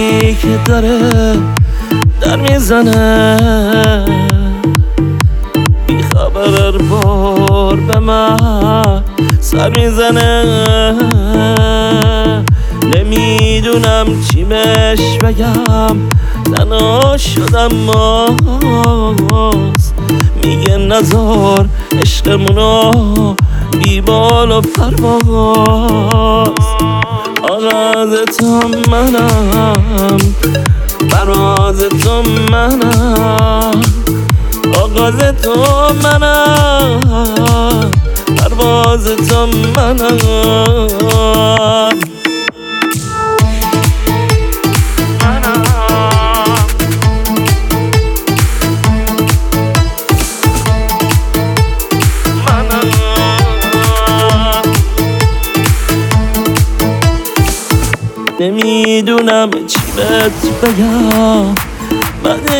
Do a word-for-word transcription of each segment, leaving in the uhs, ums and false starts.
قلبی که داره در میزنه، بی خبر هر بار به من سر میزنه. نمیدونم چی بهش بگم، تنها شدم ماست. میگه نزار عشقمونو بی بال و پرواز. آغاز تو منم، پرواز تو منم، آغاز تو منم، پرواز تو منم. نمیدونم چی بهت بگم، بعد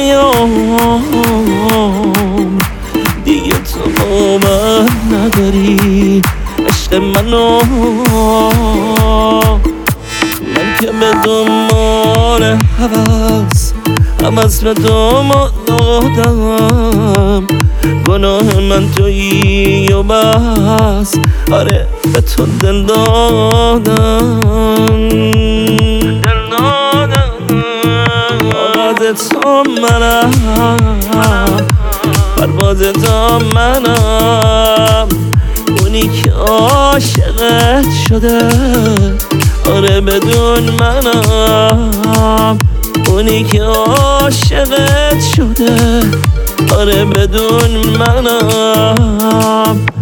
یام دیگه تو با من نداری عشق منو. من که به دنبال هوس هوس به دنبال دادم، گناه من تویی و بس. آره به تو دل دادم، تو منم، پرواز تو منم، اونی که عاشقت شده آره بدون منم، اونی که عاشقت شده آره بدون منم.